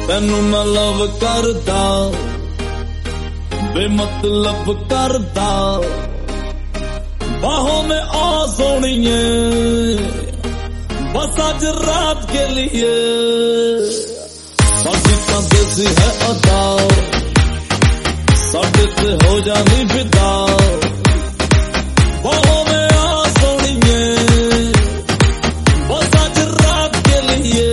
तेनू मैं लव करदा बेमतलब करदा बाहों में आ सोनिए बस आज रात के लिए साडी तां देसी है अदा साडे ते हो जानी फिदा बाहों में आ सोनिए बस आज रात के लिए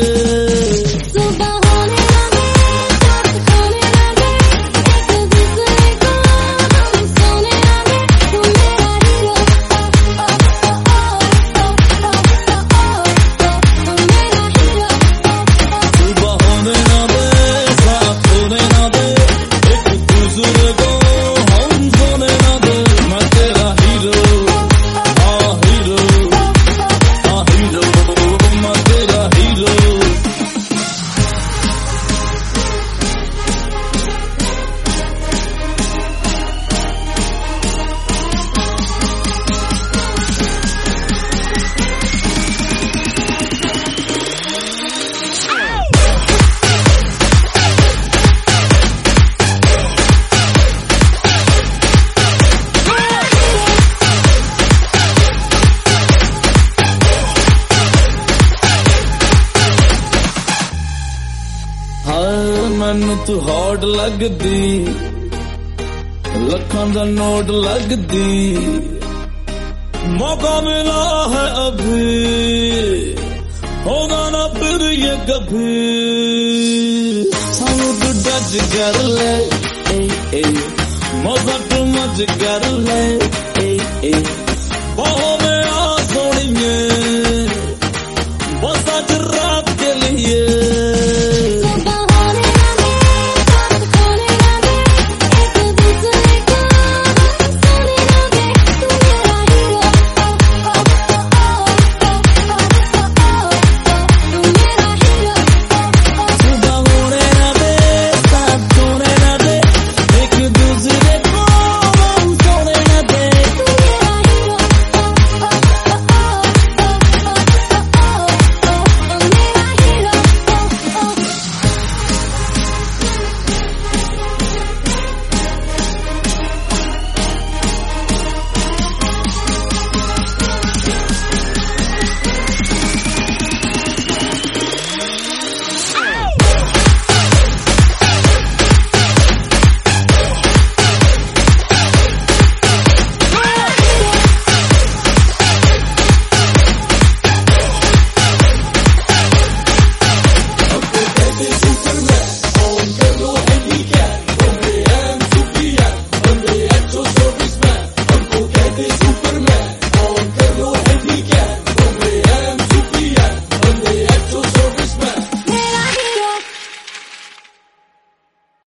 मैनू तू हॉट लगदी लखां दा नोट लगदी मौका मिला है अभी होगा ना फिर ये कभी सानू तू टच कर ले मजा तू मच कर ले